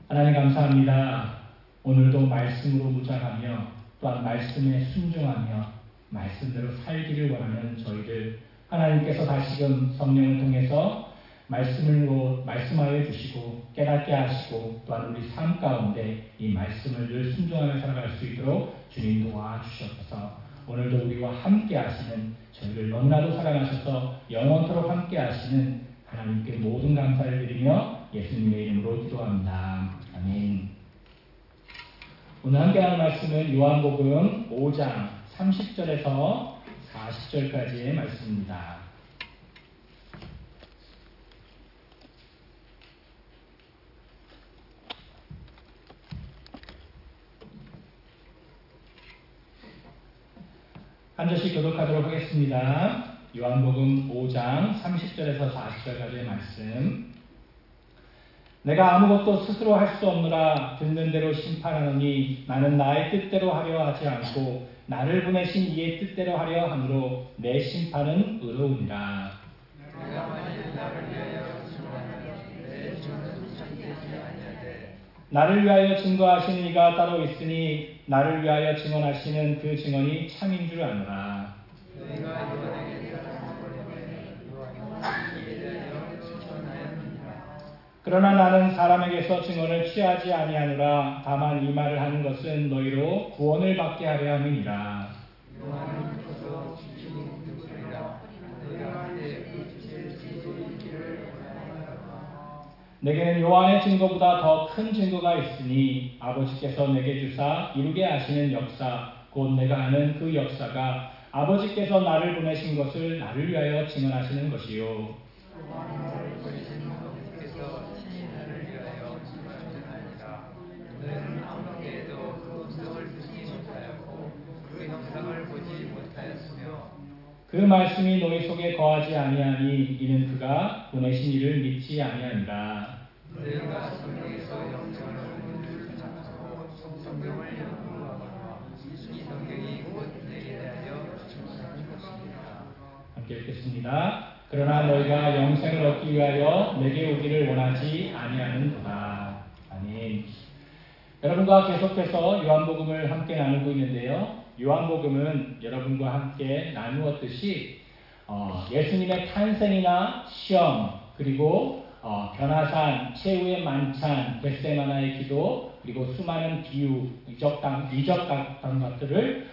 하나님 감사합니다. 오늘도 말씀으로 묵상하며 또한 말씀에 순종하며 말씀대로 살기를 원하는 저희들 하나님께서 다시금 성령을 통해서 말씀하여 주시고 깨닫게 하시고 또한 우리 삶 가운데 이 말씀을 늘 순종하며 살아갈 수 있도록 주님 도와주시옵소서. 오늘도 우리와 함께 하시는 저희를 너무나도 사랑하셔서 영원토록 함께 하시는 하나님께 모든 감사를 드리며 예수님의 이름으로 기도합니다. 아멘. 오늘 함께하는 말씀은 요한복음 5장 30절에서 40절까지의 말씀입니다. 한 절씩 교독하도록 하겠습니다. 요한복음 5장 30절에서 40절까지의 말씀. 내가 아무것도 스스로 할 수 없노라. 듣는 대로 심판하노니 나는 나의 뜻대로 하려 하지 않고 나를 보내신 이의 뜻대로 하려 하므로 내 심판은 의로우니라. 나를 위하여 증거하시는 이가 따로 있으니 나를 위하여 증언하시는 그 증언이 참인 줄 아노라. 그러나 나는 사람에게서 증언을 취하지 아니하노라. 다만 이 말을 하는 것은 너희로 구원을 받게 하려 함이니라. 내게는 요한의 증거보다 더 큰 증거가 있으니 아버지께서 내게 주사 이루게 하시는 역사 곧 내가 하는 그 역사가 아버지께서 나를 보내신 것을 나를 위하여 증언하시는 것이요. 그 말씀이 너희 속에 거하지 아니하니 이는 그가 보내신 이를 믿지 아니하니라. 너희가 성경에서 영생을 얻는 줄 알고 성경을 연구하거나 이 성경이 곧 내게 대하여 증언하는 것입니다. 함께 읽겠습니다. 그러나 너희가 영생을 얻기 위하여 내게 오기를 원하지 아니하는도다. 아멘. 여러분과 계속해서 요한복음을 함께 나누고 있는데요. 요한복음은 여러분과 함께 나누었듯이 예수님의 탄생이나 시험 그리고 변화산, 최후의 만찬, 겟세마나의 기도 그리고 수많은 비유, 이적 같은 것들을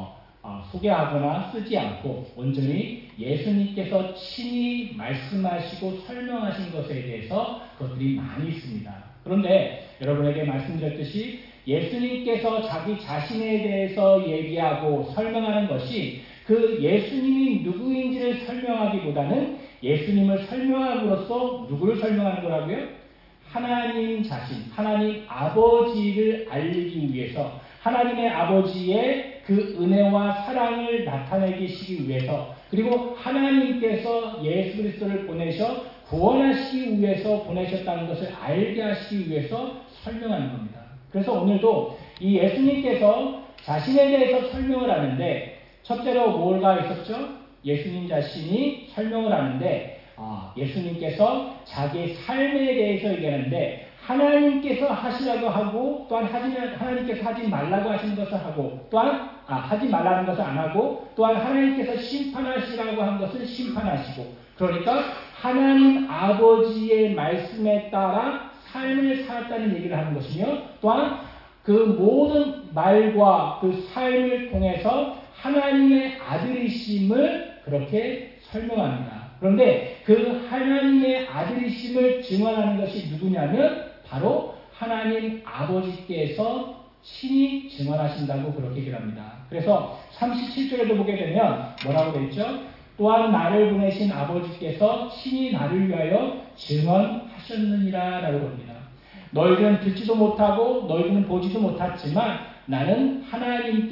소개하거나 쓰지 않고 온전히 예수님께서 친히 말씀하시고 설명하신 것에 대해서 그것들이 많이 있습니다. 그런데 여러분에게 말씀드렸듯이 예수님께서 자기 자신에 대해서 얘기하고 설명하는 것이 그 예수님이 누구인지를 설명하기보다는 예수님을 설명함으로써 누구를 설명하는 거라고요? 하나님 자신, 하나님 아버지를 알리기 위해서 하나님의 아버지의 그 은혜와 사랑을 나타내시기 위해서 그리고 하나님께서 예수 그리스도를 보내셔 구원하시기 위해서 보내셨다는 것을 알게 하시기 위해서 설명하는 겁니다. 그래서 오늘도 이 예수님께서 자신에 대해서 설명을 하는데 첫째로 뭐가 있었죠? 예수님 자신이 설명을 하는데 예수님께서 자기의 삶에 대해서 얘기하는데 하나님께서 하시라고 하고 또한 하나님께서 하지 말라고 하시는 것을 하고 또한 하지 말라는 것을 안 하고 또한 하나님께서 심판하시라고 한 것을 심판하시고 그러니까 하나님 아버지의 말씀에 따라 삶을 살았다는 얘기를 하는 것이며 또한 그 모든 말과 그 삶을 통해서 하나님의 아들이심을 그렇게 설명합니다. 그런데 그 하나님의 아들이심을 증언하는 것이 누구냐면 바로 하나님 아버지께서 친히 증언하신다고 그렇게 얘기를 합니다. 그래서 37절에도 보게 되면 뭐라고 되어 있죠? 또한 나를 보내신 아버지께서 친히 나를 위하여 증언하셨느니라 라고 합니다. 너희들은 듣지도 못하고 너희들은 보지도 못했지만 나는 하나님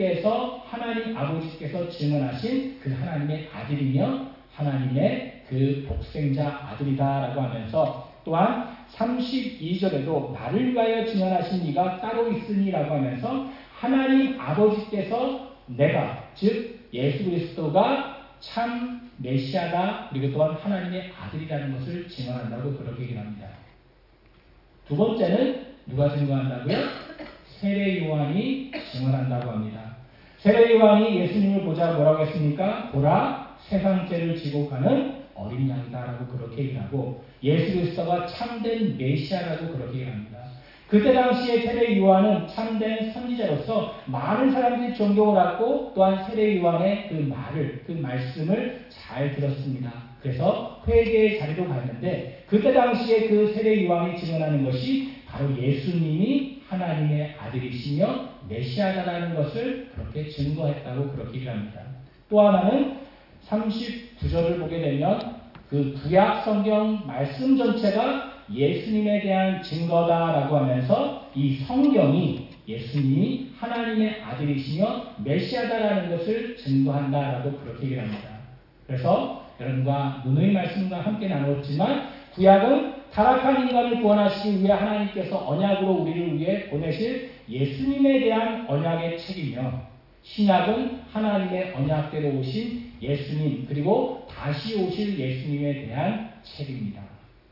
아버지께서 증언하신 그 하나님의 아들이며 하나님의 그 독생자 아들이다 라고 하면서 또한 32절에도 나를 위하여 증언하신 이가 따로 있으니 라고 하면서 하나님 아버지께서 내가 즉 예수 그리스도가 참 메시아다 그리고 또한 하나님의 아들이라는 것을 증언한다고 그렇게 얘기합니다. 두 번째는 누가 증거한다고요? 세례 요한이 증언한다고 합니다. 세례 요한이 예수님을 보자 뭐라고 했습니까? 보라, 세상 죄를 지고 가는 어린 양이다라고 그렇게 얘기하고, 예수 그리스도가 참된 메시아라고 그렇게 얘기합니다. 그때 당시에 세례 요한은 참된 선지자로서 많은 사람들이 존경을 받고, 또한 세례 요한의 그 말씀을 잘 들었습니다. 그래서 회개의 자리로 갔는데, 그때 당시에 그 세례 요한이 증언하는 것이 바로 예수님이 하나님의 아들이시며 메시아다라는 것을 그렇게 증거했다고 그렇게 얘기합니다. 또 하나는 39절을 보게 되면 그 구약 성경 말씀 전체가 예수님에 대한 증거다라고 하면서 이 성경이 예수님이 하나님의 아들이시며 메시아다라는 것을 증거한다라고 그렇게 얘기합니다. 그래서 여러분과 누누이 말씀과 함께 나누었지만, 구약은 타락한 인간을 구원하시기 위해 하나님께서 언약으로 우리를 위해 보내실 예수님에 대한 언약의 책이며, 신약은 하나님의 언약대로 오신 예수님, 그리고 다시 오실 예수님에 대한 책입니다.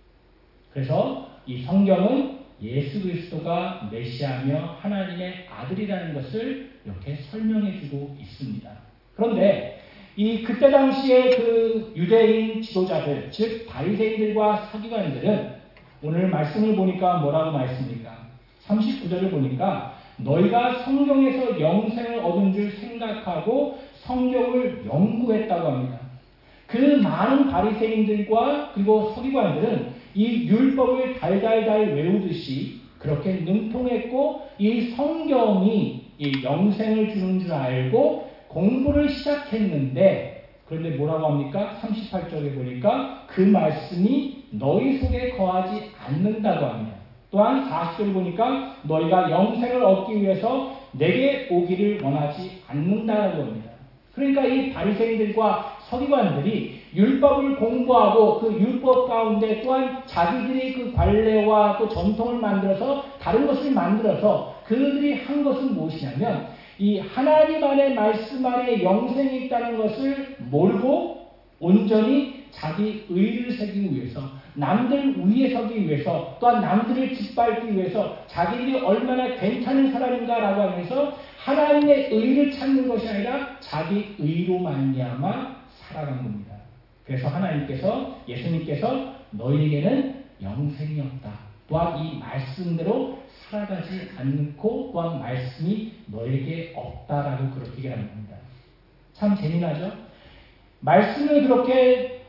그래서 이 성경은 예수 그리스도가 메시아며 하나님의 아들이라는 것을 이렇게 설명해주고 있습니다. 그런데 그때 당시에 그 유대인 지도자들, 즉 바리새인들과 서기관들은 오늘 말씀을 보니까 뭐라고 말씀입니까? 39절을 보니까 너희가 성경에서 영생을 얻은 줄 생각하고 성경을 연구했다고 합니다. 그 많은 바리새인들과 그리고 서기관들은 이 율법을 달달달 외우듯이 그렇게 능통했고, 이 성경이 이 영생을 주는 줄 알고 공부를 시작했는데, 그런데 뭐라고 합니까? 38절에 보니까 그 말씀이 너희 속에 거하지 않는다고 합니다. 또한 40절 보니까 너희가 영생을 얻기 위해서 내게 오기를 원하지 않는다고 합니다. 그러니까 이 바리새인들과 서기관들이 율법을 공부하고 그 율법 가운데 또한 자기들이 그 관례와 또 전통을 만들어서 다른 것을 만들어서 그들이 한 것은 무엇이냐면, 이 하나님 안의 말씀 안에 영생이 있다는 것을 모르고 온전히 자기 의를 세우기 위해서, 남들 위에 서기 위해서, 또한 남들을 짓밟기 위해서 자기들이 얼마나 괜찮은 사람인가라고 하면서 하나님의 의를 찾는 것이 아니라 자기 의로 말미암아 살아간 겁니다. 그래서 하나님께서, 예수님께서 너희에게는 영생이 없다, 또한 이 말씀대로 살아가지 않고 또한 말씀이 너에게 없다라고 그렇게 얘기하는 겁니다. 참 재미나죠? 말씀을 그렇게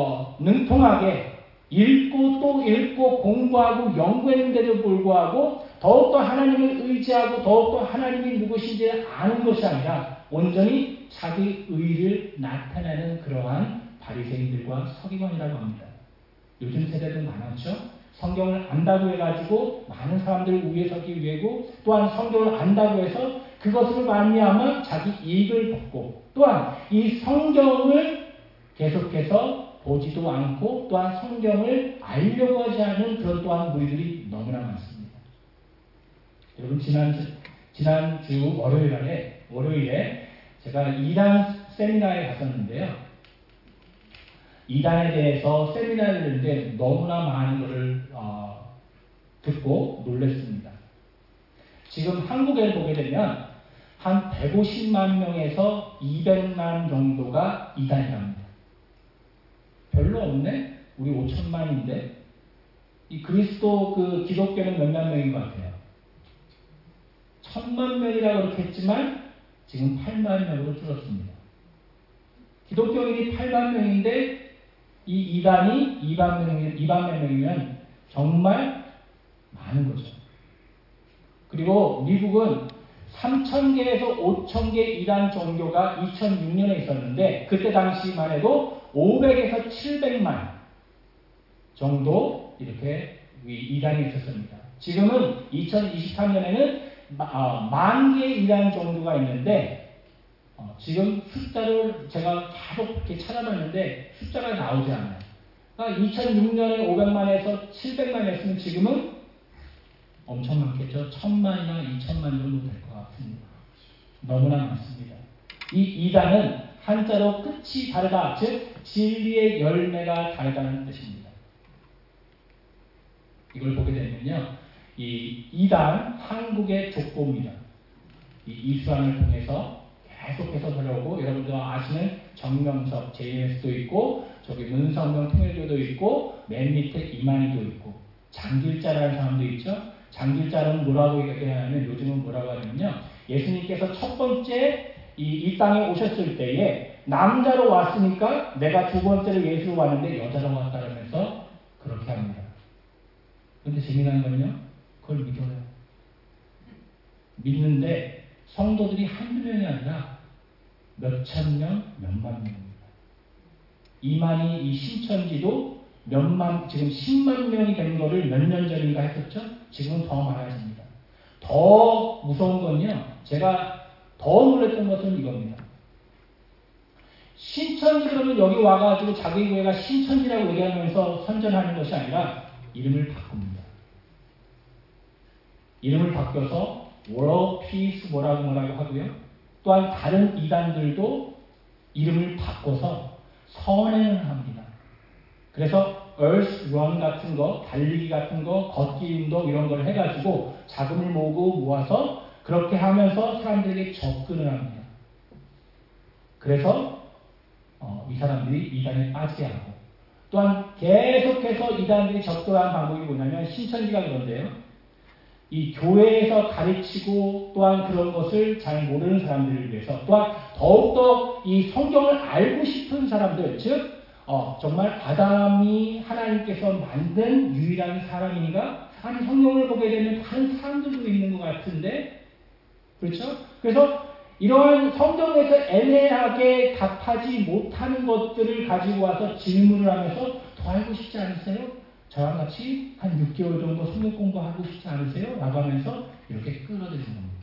능통하게 읽고 또 읽고 공부하고 연구했는데도 불구하고 더욱더 하나님을 의지하고 더욱더 하나님이 누구신지 아는 것이 아니라 온전히 자기 의를 나타내는 그러한 바리새인들과 서기관이라고 합니다. 요즘 세대도 많았죠? 성경을 안다고 해가지고 많은 사람들 위에 서기 위해고, 또한 성경을 안다고 해서 그것으로 말미암아 자기 이익을 벗고, 또한 이 성경을 계속해서 보지도 않고 또한 성경을 알려고 하지 않는 그런 또한 무리들이 너무나 많습니다. 여러분, 지난주 월요일에 제가 이단 세미나에 갔었는데요. 이단에 대해서 세미나를 했는데 너무나 많은 것을 듣고 놀랐습니다. 지금 한국에 보게 되면 한 150만 명에서 200만 정도가 이단이랍니다. 별로 없네? 우리 5천만인데 이 그리스도 그 기독교는 몇만 명인 것 같아요? 1000만 명이라고 그렇게 했지만 지금 8만 명으로 줄었습니다. 기독교인이 8만 명인데 이 이단이 2만 명이면 정말 많은 거죠. 그리고 미국은 3,000개에서 5,000개 이단 종교가 2006년에 있었는데, 그때 당시만 해도 500에서 700만 정도 이렇게 이단이 있었습니다. 지금은 2023년에는 10,000개 이단 종교가 있는데, 지금 숫자를 제가 계속 이렇게 찾아봤는데 숫자가 나오지 않아요. 그러니까 2006년에 500만에서 700만이었으면 지금은 엄청 많겠죠. 1,000만이나 2,000만 정도 될 것 같습니다. 너무나 많습니다. 이 이단은 한자로 끝이 다르다, 즉 진리의 열매가 다르다는 뜻입니다. 이걸 보게 되면요, 이 이단 한국의 족보입니다. 이 이수환을 통해서 계속해서 들어오고 여러분들 아시는 정명석 JMS도 있고 저기 문성명 통일교도 있고 맨 밑에 이만희도 있고 장길자라는 사람도 있죠. 장길자는 뭐라고 얘기하냐면 요즘은 뭐라고 하냐면요. 예수님께서 첫 번째 이 땅에 오셨을 때에 남자로 왔으니까 내가 두 번째로 예수로 왔는데 여자로 왔다면서 그렇게 합니다. 그런데 재미난 건요. 그걸 믿어요. 믿는데 성도들이 한두 명이 아니라 몇천 명, 몇만 명입니다. 이만희 이 신천지도 지금 10만 명이 된 거를 몇 년 전인가 했었죠? 지금은 더 많아집니다. 더 무서운 건요. 제가 더 놀랐던 것은 이겁니다. 신천지 그러면 여기 와가지고 자기 교회가 신천지라고 얘기하면서 선전하는 것이 아니라 이름을 바꿉니다. 이름을 바뀌어서 World Peace 뭐라고 하고요. 또한 다른 이단들도 이름을 바꿔서 선행을 합니다. 그래서 Earth Run 같은 거, 달리기 같은 거, 걷기 운동 이런 걸 해가지고 자금을 모아서 그렇게 하면서 사람들에게 접근을 합니다. 그래서 이 사람들이 이단에 빠지게 하고 또한 계속해서 이단들이 접근한 방법이 뭐냐면 신천지가 그런데요. 이 교회에서 가르치고 또한 그런 것을 잘 모르는 사람들을 위해서 또한 더욱더 이 성경을 알고 싶은 사람들 즉 정말 아담이 하나님께서 만든 유일한 사람인가? 아니 성경을 보게 되면 다른 사람들도 있는 것 같은데 그렇죠? 그래서 이러한 성경에서 애매하게 답하지 못하는 것들을 가지고 와서 질문을 하면서 더 알고 싶지 않으세요? 저랑 같이 한 6개월 정도 성경 공부하고 싶지 않으세요? 라고 하면서 이렇게 끌어들이는 겁니다.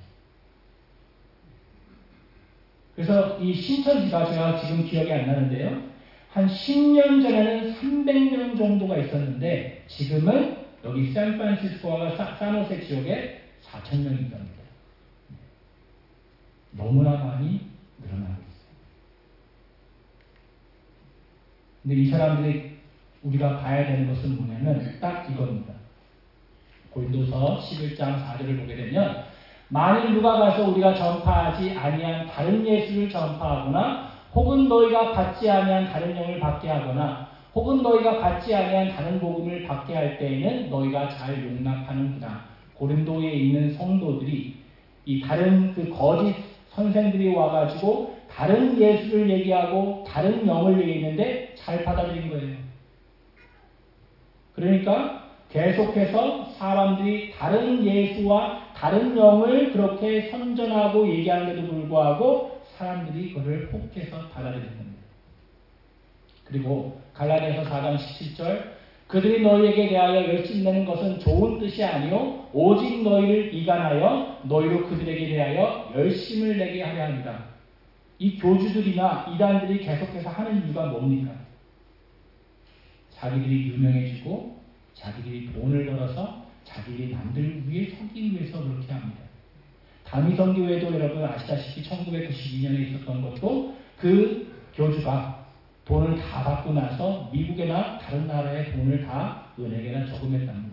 그래서 이 신천지가 제가 지금 기억이 안 나는데요. 한 10년 전에는 300명 정도가 있었는데 지금은 여기 샌프란시스코와 산호세 지역에 4,000명이 있답니다. 너무나 많이 늘어나고 있어요. 근데 이 사람들이 우리가 봐야 되는 것은 뭐냐면 딱 이겁니다. 고린도서 11장 4절을 보게 되면 만일 누가 가서 우리가 전파하지 아니한 다른 예수를 전파하거나 혹은 너희가 받지 아니한 다른 영을 받게 하거나 혹은 너희가 받지 아니한 다른 복음을 받게 할 때에는 너희가 잘 용납하는구나. 고린도에 있는 성도들이 이 다른 그 거짓 선생들이 와가지고 다른 예수를 얘기하고 다른 영을 얘기했는데 잘 받아들인 거예요. 그러니까 계속해서 사람들이 다른 예수와 다른 영을 그렇게 선전하고 얘기하는데도 불구하고 사람들이 그걸 혹해서 받아들이는 겁니다. 그리고 갈라디아서 4장 17절 그들이 너희에게 대하여 열심내는 것은 좋은 뜻이 아니요 오직 너희를 이간하여 너희로 그들에게 대하여 열심을 내게 하려 합니다. 이 교주들이나 이단들이 계속해서 하는 이유가 뭡니까? 자기들이 유명해지고 자기들이 돈을 벌어서 자기들이 남들 위에 서기 위해서 그렇게 합니다. 다미성교회도 여러분 아시다시피 1992년에 있었던 것도 그 교주가 돈을 다 받고 나서 미국이나 다른 나라에 돈을 다 은행에다 저금했답니다.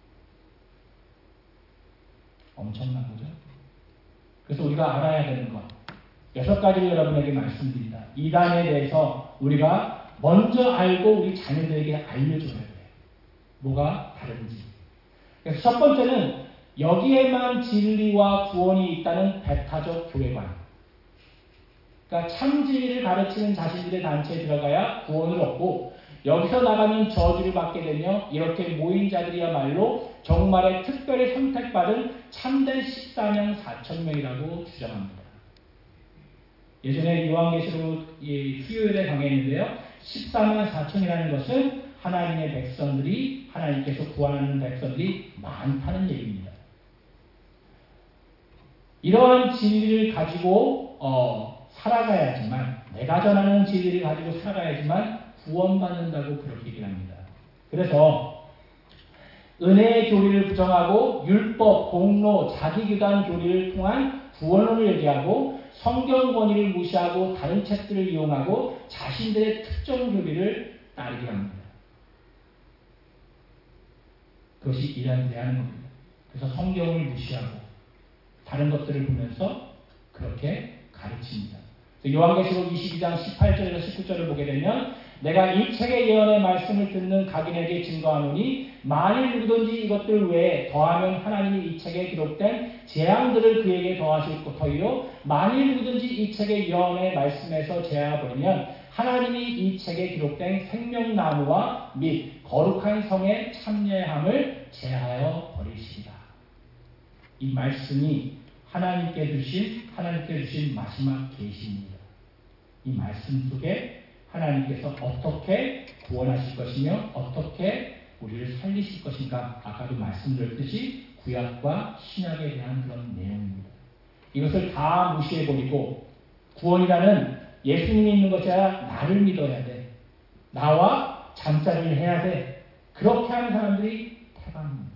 엄청난 거죠. 그래서 우리가 알아야 되는 것 6가지를 여러분에게 말씀드립니다. 이단에 대해서 우리가 먼저 알고 우리 자녀들에게 알려줘야 돼요. 뭐가 다른지. 그래서 첫 번째는 여기에만 진리와 구원이 있다는 배타적 교회관. 그러니까 참 진리를 가르치는 자신들의 단체에 들어가야 구원을 얻고 여기서 나가면 저주를 받게 되며 이렇게 모인 자들이야말로 정말에 특별히 선택받은 참된 14명 4,000명이라고 주장합니다. 예전에 요한계시록 수요일에 강의했는데요. 14만 4천이라는 것은 하나님의 백성들이 하나님께서 구원하는 백성들이 많다는 얘기입니다. 이러한 진리를 가지고 살아가야지만 내가 전하는 진리를 가지고 살아가야지만 구원받는다고 그렇게 얘기합니다. 그래서 은혜의 교리를 부정하고 율법, 공로, 자기규단 교리를 통한 구원을 얘기하고 성경 권위를 무시하고 다른 책들을 이용하고 자신들의 특정 교리를 따르게 합니다. 그것이 이단들이 하는 겁니다. 그래서 성경을 무시하고 다른 것들을 보면서 그렇게 가르칩니다. 요한계시록 22장 18절에서 19절을 보게 되면 내가 이 책의 예언의 말씀을 듣는 각인에게 증거하노니 만일 누구든지 이것들 외에 더하면 하나님이 이 책에 기록된 재앙들을 그에게 더하실 터이요 만일 누구든지 이 책의 예언의 말씀에서 제하여버리면 하나님이 이 책에 기록된 생명나무와 및 거룩한 성의 참여함을 제하여 버리시리라. 이 말씀이 하나님께 주신 마지막 계시입니다. 이 말씀 속에 하나님께서 어떻게 구원하실 것이며 어떻게 우리를 살리실 것인가, 아까도 말씀드렸듯이 구약과 신약에 대한 그런 내용입니다. 이것을 다 무시해버리고 구원이라는 예수님이 있는 것이 아니라 나를 믿어야 돼, 나와 잠자리를 해야 돼, 그렇게 하는 사람들이 태반입니다.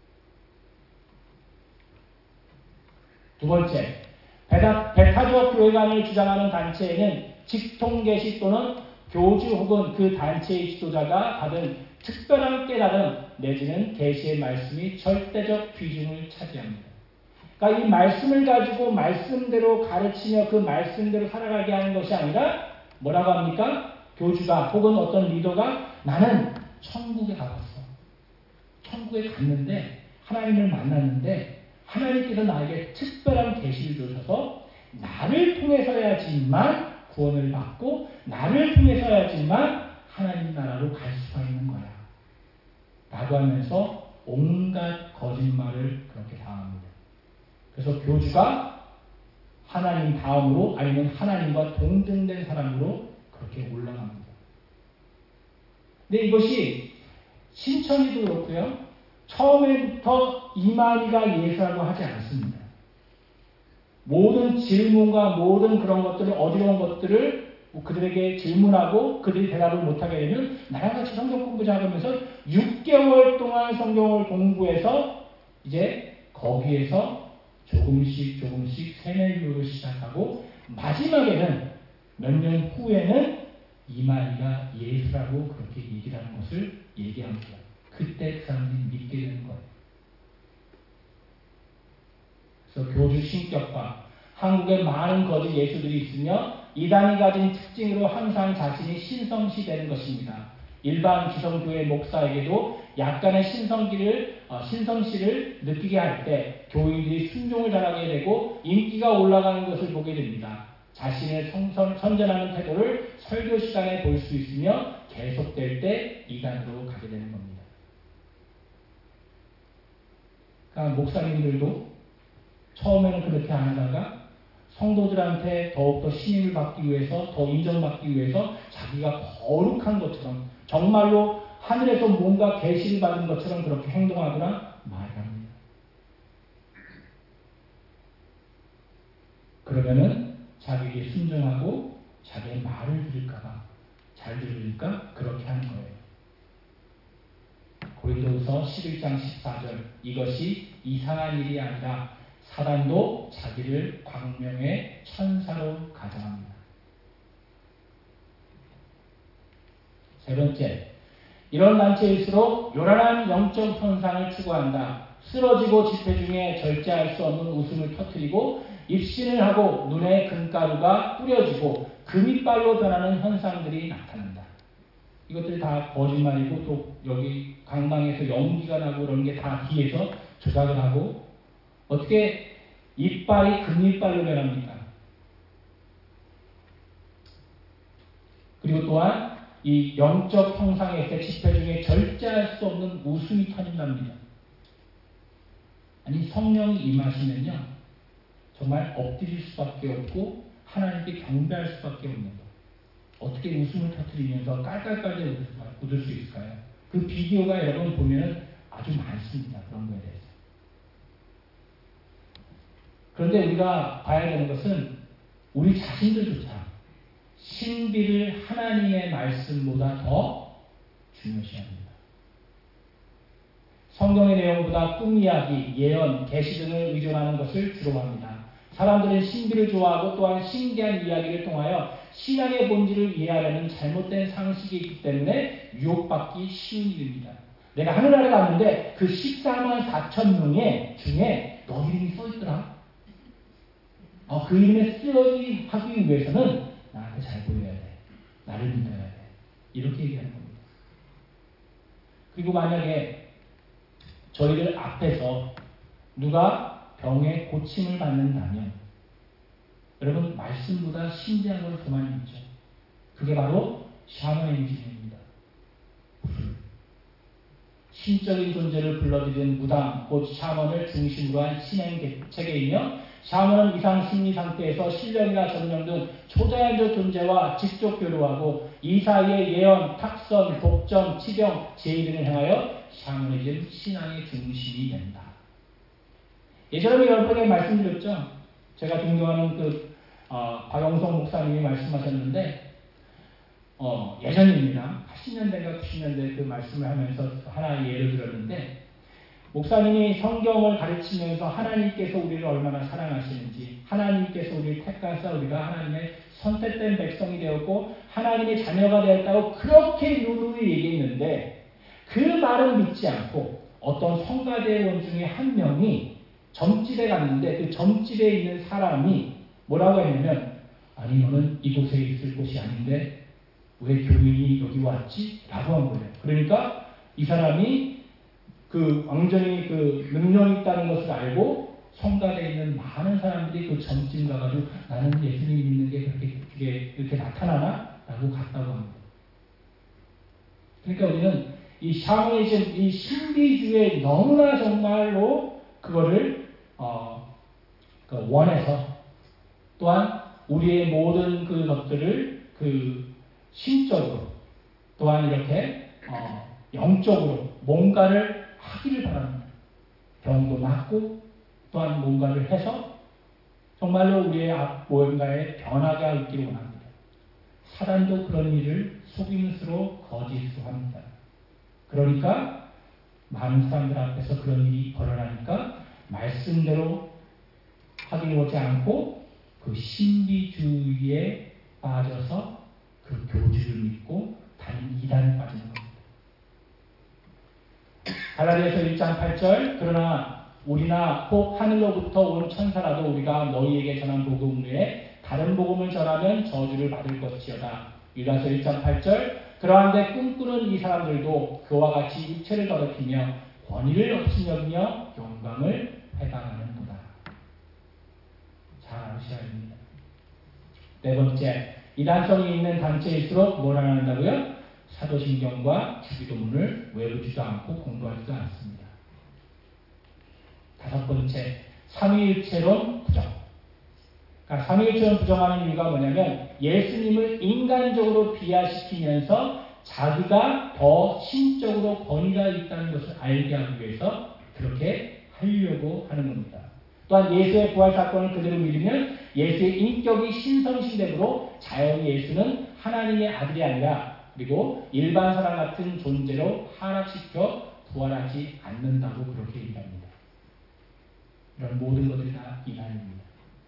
두 번째, 배타적 교회관을 주장하는 단체에는 직통계시 또는 교주 혹은 그 단체의 지도자가 받은 특별한 깨달음 내지는 계시의 말씀이 절대적 비중을 차지합니다. 그러니까 이 말씀을 가지고 말씀대로 가르치며 그 말씀대로 살아가게 하는 것이 아니라 뭐라고 합니까? 교주가 혹은 어떤 리더가 나는 천국에 가봤어. 천국에 갔는데 하나님을 만났는데 하나님께서 나에게 특별한 계시를 주셔서 나를 통해서야지만 구원을 받고 나를 통해서야지만 하나님 나라로 갈 수가 있는 거야 라고 하면서 온갖 거짓말을 그렇게 당합니다. 그래서 교주가 하나님 다음으로 아니면 하나님과 동등된 사람으로 그렇게 올라갑니다. 근데 이것이 신천지도 그렇고요, 처음에부터 이만희가 예수라고 하지 않습니다. 모든 질문과 모든 그런 것들을, 어지러운 것들을 그들에게 질문하고 그들이 대답을 못하게 되면 나랑 같이 성경 공부 잘하면서 6개월 동안 성경을 공부해서 이제 거기에서 조금씩 세뇌교를 시작하고 마지막에는 몇 년 후에는 이만희가 예수라고 그렇게 얘기를 하는 것을 얘기합니다. 그때 그 사람들이 믿게 되는 거예요. 그래서 교주 신격과 한국에 많은 거짓 예수들이 있으며 이단이 가진 특징으로 항상 자신이 신성시 되는 것입니다. 일반 기성교회 목사에게도 약간의 신성시를 느끼게 할 때 교인들이 순종을 잘하게 되고 인기가 올라가는 것을 보게 됩니다. 자신의 선전하는 태도를 설교 시간에 볼 수 있으며 계속될 때 이단으로 가게 되는 겁니다. 그러니까 목사님들도 처음에는 그렇게 안 하다가 성도들한테 더욱더 신임을 받기 위해서, 더 인정받기 위해서 자기가 거룩한 것처럼, 정말로 하늘에서 뭔가 계시를 받은 것처럼 그렇게 행동하거나 말합니다. 그러면은 자기에게 순종하고 자기의 말을 들을까봐, 잘 들으니까 그렇게 하는 거예요. 고린도후서 11장 14절, 이것이 이상한 일이 아니라 사단도 자기를 광명의 천사로 가정합니다. 세 번째, 이런 단체일수록 요란한 영적 현상을 추구한다. 쓰러지고 집회 중에 절제할 수 없는 웃음을 터뜨리고 입신을 하고 눈에 금가루가 뿌려지고 금이빨로 변하는 현상들이 나타난다. 이것들이 다 거짓말이고 또 여기 강당에서 연기가 나고 그런 게 다 뒤에서 조작을 하고, 어떻게 이빨이 금이빨로 변합니까? 그리고 또한 이 영적 형상의 때 집회 중에 절제할 수 없는 웃음이 터진답니다. 아니, 성령이 임하시면요 정말 엎드릴 수밖에 없고 하나님께 경배할 수밖에 없는 것. 어떻게 웃음을 터뜨리면서 깔깔깔 웃을 수 있을까요? 그 비디오가 여러분 보면 아주 많습니다. 그런 거에 대해서. 그런데 우리가 봐야 되는 것은 우리 자신들조차 신비를 하나님의 말씀보다 더 중요시합니다. 성경의 내용보다 꿈 이야기, 예언, 계시 등을 의존하는 것을 주로 합니다. 사람들은 신비를 좋아하고 또한 신기한 이야기를 통하여 신앙의 본질을 이해하려는 잘못된 상식이 있기 때문에 유혹받기 쉬운 일입니다. 내가 하늘나라에 갔는데 그 14만 4천 명의 중에 너 이름이 써있더라. 그 이름에 쓰여지 하기 위해서는 나한테 잘 보여야 돼. 나를 믿어야 돼. 이렇게 얘기하는 겁니다. 그리고 만약에 저희들 앞에서 누가 병에 고침을 받는다면 여러분 말씀보다 신비한 걸 더 많이 믿죠. 그게 바로 샤머니즘입니다. 신적인 존재를 불러들이는 무당, 곧 샤먼을 중심으로 한 신행 체계이며 샤먼은 이상 심리 상태에서 신령이나 정령 등 초자연적 존재와 직접 교류하고 이 사이에 예언, 탁선, 복점, 치병, 제의 등을 행하여 샤머니즘 신앙의 중심이 된다. 예전에 여러분에게 말씀드렸죠. 제가 존경하는 박영성 목사님이 말씀하셨는데 예전입니다. 80년대인가 90년대 그 말씀을 하면서 하나의 예를 들었는데 목사님이 성경을 가르치면서 하나님께서 우리를 얼마나 사랑하시는지 하나님께서 우리를 택하사 우리가 하나님의 선택된 백성이 되었고 하나님의 자녀가 되었다고 그렇게 누누이 얘기했는데 그 말은 믿지 않고 어떤 성가대원 중에 한 명이 점집에 갔는데 그 점집에 있는 사람이 뭐라고 했냐면 아니 너는 이곳에 있을 곳이 아닌데 왜 교인이 여기 왔지? 라고 한 거예요. 그러니까 이 사람이 완전히 능력이 있다는 것을 알고 성가대에 있는 많은 사람들이 그 점집 가가지고 나는 예수님 믿는 게 그렇게 이렇게 나타나나? 라고 갔다고 합니다. 그러니까 우리는 이 샤머니즘, 이 신비주의에 너무나 정말로 그거를 원해서 또한 우리의 모든 것들을 신적으로 또한 이렇게 영적으로 뭔가를 하기를 바랍니다. 병도 낫고 또한 뭔가를 해서 정말로 우리의 뭔가에 변화가 있기를 원합니다. 사단도 그런 일을 속임수로 거짓으로 합니다. 그러니까 많은 사람들 앞에서 그런 일이 벌어나니까 말씀대로 하기 원치 않고 그 신비주의에 빠져서 그 교주를 믿고 다른 이단에 빠지는 겁니다. 갈라디아서 1장 8절 그러나 우리나 혹 하늘로부터 온 천사라도 우리가 너희에게 전한 복음 외에 다른 복음을 전하면 저주를 받을 것이여다. 유다서 1장 8절 그러한데 꿈꾸는 이 사람들도 그와 같이 육체를 더럽히며 권위를 없이 여기며 영광을 회방하는도다. 잘 아셔야 합니다. 네 번째, 이단성이 있는 단체일수록 뭘 안 한다고요? 사도신경과 주기도문을 외우지도 않고 공부하지도 않습니다. 다섯 번째, 삼위일체론 부정. 그러니까 삼위일체론 부정하는 이유가 뭐냐면 예수님을 인간적으로 비하시키면서 자기가 더 신적으로 권위가 있다는 것을 알게 하기 위해서 그렇게 하려고 하는 겁니다. 또한 예수의 부활 사건을 그대로 믿으면 예수의 인격이 신성신대로 자연히 예수는 하나님의 아들이 아니라 그리고 일반 사람 같은 존재로 하락시켜 부활하지 않는다고 그렇게 얘기합니다. 이런 모든 것들이 다 이단입니다.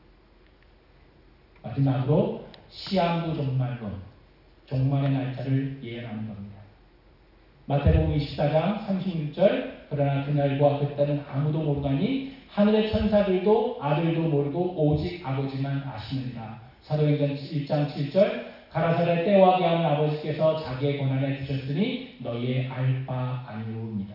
마지막으로 시한부 종말론, 종말의 날짜를 예언하는 겁니다. 마태복음 24장 36절 그러나 그날과 그때는 아무도 모르다니 하늘의 천사들도 아들도 모르고 오직 아버지만 아시느니라. 사도행전 1장 7절 가라사대 때와 계하는 아버지께서 자기의 권한에 두셨으니 너희의 알 바 아니오입니다.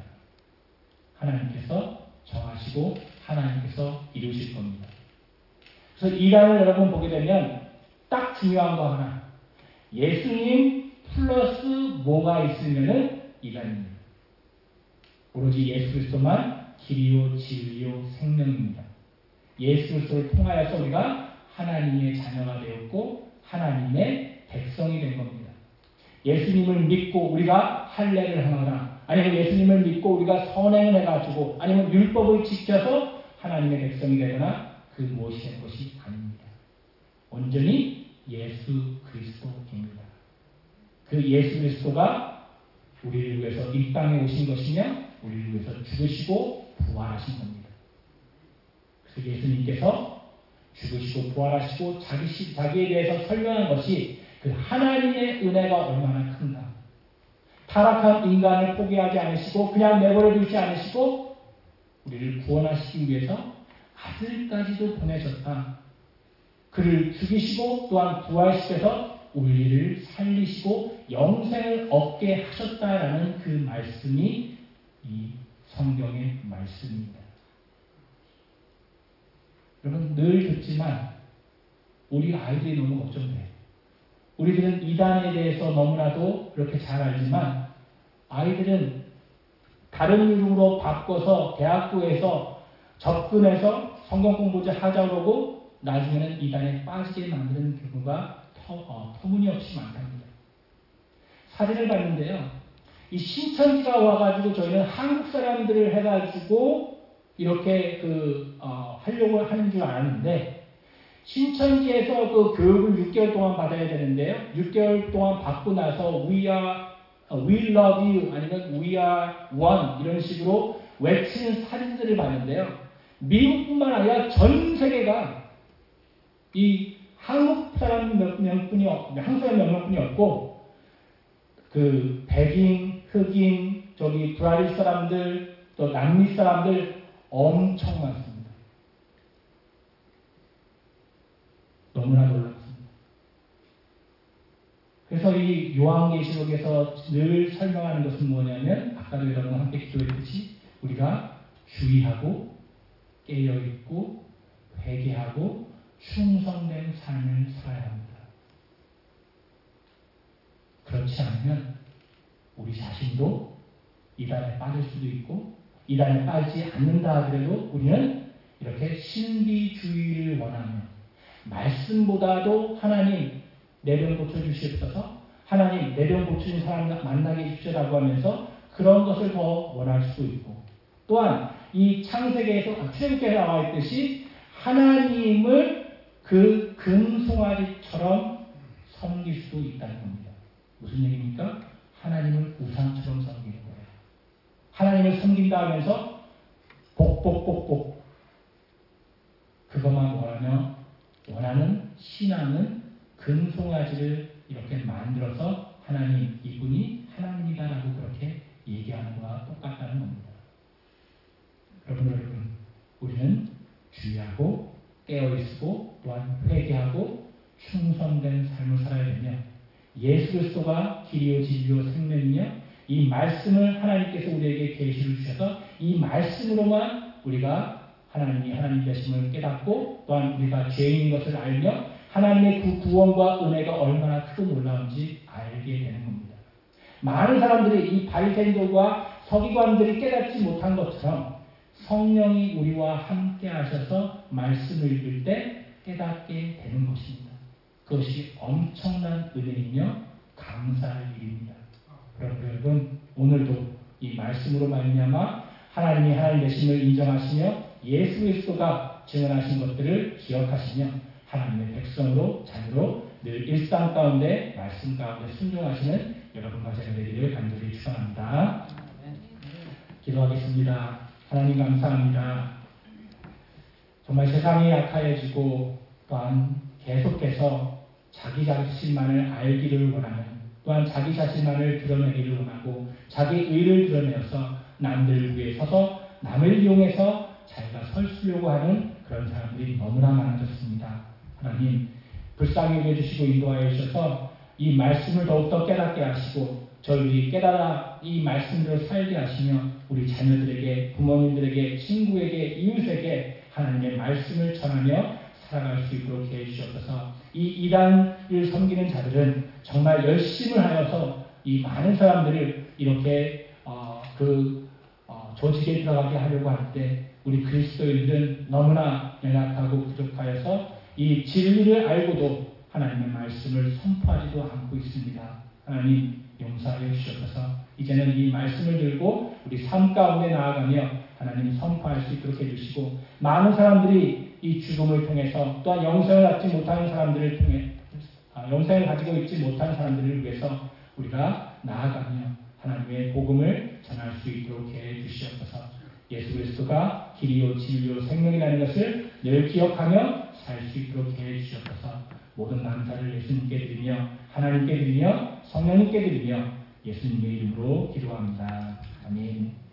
하나님께서 정하시고 하나님께서 이루실 겁니다. 그래서 이단을 여러분 보게 되면 딱 중요한 거 하나, 예수님 플러스 뭐가 있으면은 이단입니다. 오로지 예수 그리스도만 길이요 진리요 생명입니다. 예수 그리스도를 통하여서 우리가 하나님의 자녀가 되었고 하나님의 백성이 된 겁니다. 예수님을 믿고 우리가 할례를 하거나 아니면 예수님을 믿고 우리가 선행을 해가지고 아니면 율법을 지켜서 하나님의 백성이 되거나 그 무엇이 된 것이 아닙니다. 온전히 예수 그리스도입니다. 그 예수 그리스도가 우리를 위해서 이 땅에 오신 것이며 우리를 위해서 죽으시고 부활하신 겁니다. 그래서 예수님께서 죽으시고 부활하시고 자기에 대해서 설명한 것이 그 하나님의 은혜가 얼마나 큰가. 타락한 인간을 포기하지 않으시고 그냥 내버려 두지 않으시고 우리를 구원하시기 위해서 아들까지도 보내셨다. 그를 죽이시고 또한 부활시켜서 우리를 살리시고 영생을 얻게 하셨다라는 그 말씀이 이 성경의 말씀입니다. 여러분 늘 듣지만 우리 아이들이 너무 걱정돼요. 우리들은 이단에 대해서 너무나도 그렇게 잘 알지만 아이들은 다른 이름으로 바꿔서 대학교에서 접근해서 성경 공부 좀 하자고 그러고 나중에는 이단에 빠지게 만드는 경우가 터무니없이 많답니다. 사진을 봤는데요. 이 신천지가 와가지고 저희는 한국 사람들을 해가지고 이렇게 하려고 하는 줄 알았는데 신천지에서 그 교육을 6개월 동안 받아야 되는데요. 6개월 동안 받고 나서 we love you 아니면 we are one 이런 식으로 외치는 사진들을 봤는데요. 미국뿐만 아니라 전 세계가 이 한국 사람 몇 명뿐이 없고 그 백인, 흑인, 저기 브라질 사람들, 또 남미 사람들 엄청 많습니다. 너무나 놀랍습니다. 그래서 이 요한계시록에서 늘 설명하는 것은 뭐냐면 아까도 여러분과 함께 기도했듯이 우리가 주의하고 깨어있고 회개하고 충성된 삶을 살아야 합니다. 그렇지 않으면 우리 자신도 이단에 빠질 수도 있고 이단에 빠지지 않는다 하더라도 우리는 이렇게 신비주의를 원하며 말씀보다도 하나님 내 병 고쳐주시옵소서 하나님 내 병 고치는 사람 만나게 해주시라고 하면서 그런 것을 더 원할 수도 있고 또한 이 창세기에서 출애굽기에 나와 있듯이 하나님을 그 금송아지처럼 섬길 수도 있다는 겁니다. 무슨 얘기입니까? 하나님을 우상처럼 섬기는 거예요. 하나님을 섬긴다 하면서 복복복복 그것만 원하는 신앙은 금송아지를 이렇게 만들어서 하나님 이분이 하나님이다라고 그렇게 얘기하는 것과 똑같다는 겁니다. 여러분 우리는 주의하고 깨어있고 또한 회개하고 충성된 삶을 살아야 되며 예수 그리스도가 길이요 진리요 생명이며 이 말씀을 하나님께서 우리에게 계시를 주셔서 이 말씀으로만 우리가 하나님이 하나님 되심을 깨닫고 또한 우리가 죄인인 것을 알며 하나님의 그 구원과 은혜가 얼마나 크고 놀라운지 알게 되는 겁니다. 많은 사람들이 이 바리새인들과 서기관들이 깨닫지 못한 것처럼 성령이 우리와 함께 하셔서 말씀을 읽을 때 깨닫게 되는 것입니다. 그것이 엄청난 은혜이며 감사할 일입니다. 여러분 오늘도 이 말씀으로 말미암아 하나님이 하나님 되심을 인정하시며 예수 그리스도가 증언하신 것들을 기억하시며 하나님의 백성으로 자녀로 늘 일상 가운데 말씀 가운데 순종하시는 여러분과 제가 되기를 간절히 축원합니다. 기도하겠습니다. 하나님 감사합니다. 정말 세상이 약해지고 또한 계속해서 자기 자신만을 알기를 원하는 또한 자기 자신만을 드러내기를 원하고 자기 의를 드러내어서 남들을 위해 서서 남을 이용해서 자기가 설수려고 하는 그런 사람들이 너무나 많아졌습니다. 하나님 불쌍히 여겨주시고 인도하여 주셔서 이 말씀을 더욱더 깨닫게 하시고 저희들이 깨달아 이 말씀대로 살게 하시며 우리 자녀들에게 부모님들에게 친구에게 이웃에게 하나님의 말씀을 전하며 살아갈 수 있도록 해주셔서 이 이단을 섬기는 자들은 정말 열심을 하여서 이 많은 사람들을 이렇게 조직에 들어가게 하려고 할 때 우리 그리스도인들은 너무나 연약하고 부족하여서 이 진리를 알고도 하나님의 말씀을 선포하지도 않고 있습니다. 하나님 용서하여 주시옵소서 이제는 이 말씀을 들고 우리 삶 가운데 나아가며 하나님 선포할 수 있도록 해주시고 많은 사람들이 이 죽음을 통해서 또한 영생을 갖지 못하는 사람들을 통해 영생을 가지고 있지 못하는 사람들을 위해서 우리가 나아가며 하나님의 복음을 전할 수 있도록 해 주시옵소서. 예수 그리스도가 길이요 진리요 생명이라는 것을 늘 기억하며 살 수 있도록 해 주시옵소서. 모든 감사를 예수님께 드리며 하나님께 드리며 성령님께 드리며 예수님의 이름으로 기도합니다. 아멘.